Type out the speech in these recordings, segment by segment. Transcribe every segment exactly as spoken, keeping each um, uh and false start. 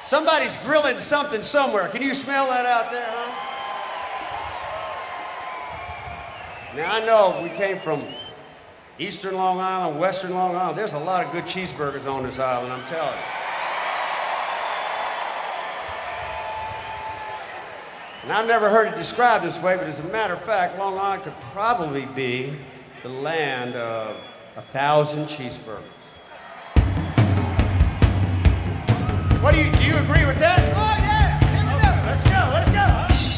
Somebody's grilling something somewhere. Can you smell that out there, huh? Now, I know we came from Eastern Long Island, Western Long Island. There's a lot of good cheeseburgers on this island, I'm telling you. And I've never heard it described this way, but as a matter of fact, Long Island could probably be the land of a thousand cheeseburgers. What do you, do you agree with that? Oh, yeah! Here we go! Let's go, let's go!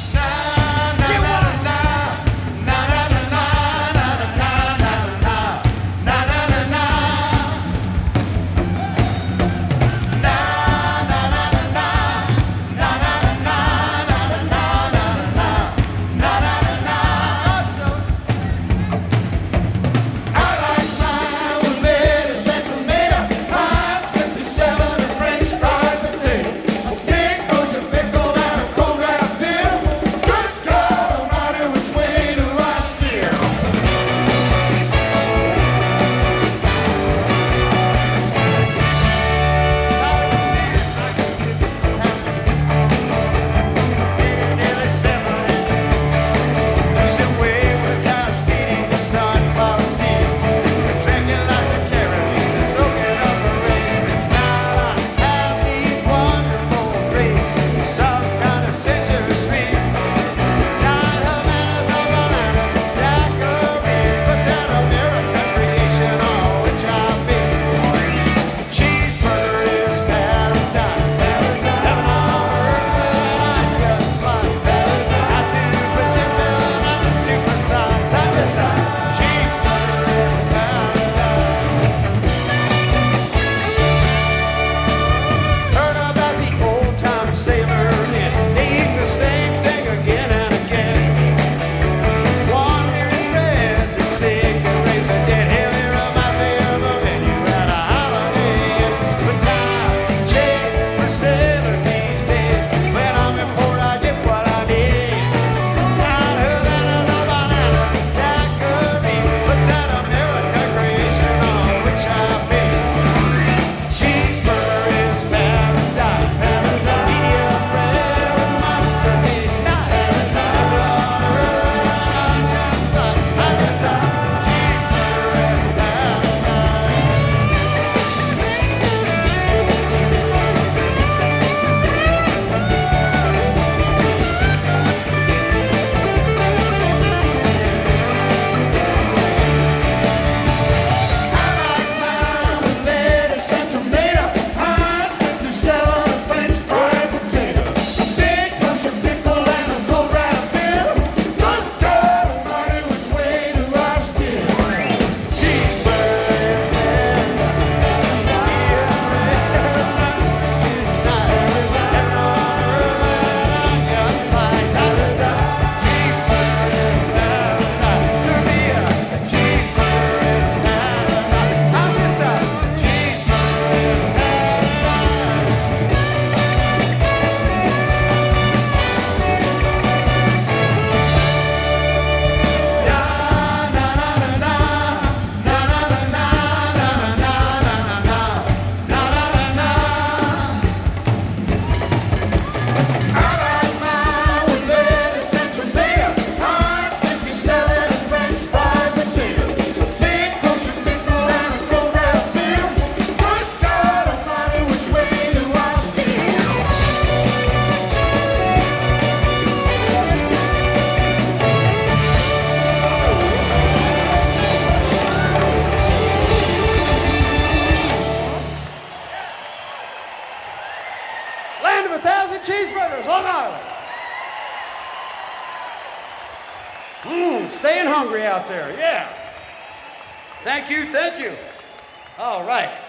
Cheeseburgers, Long Island. Mmm, staying hungry out there, yeah. Thank you, thank you. All right.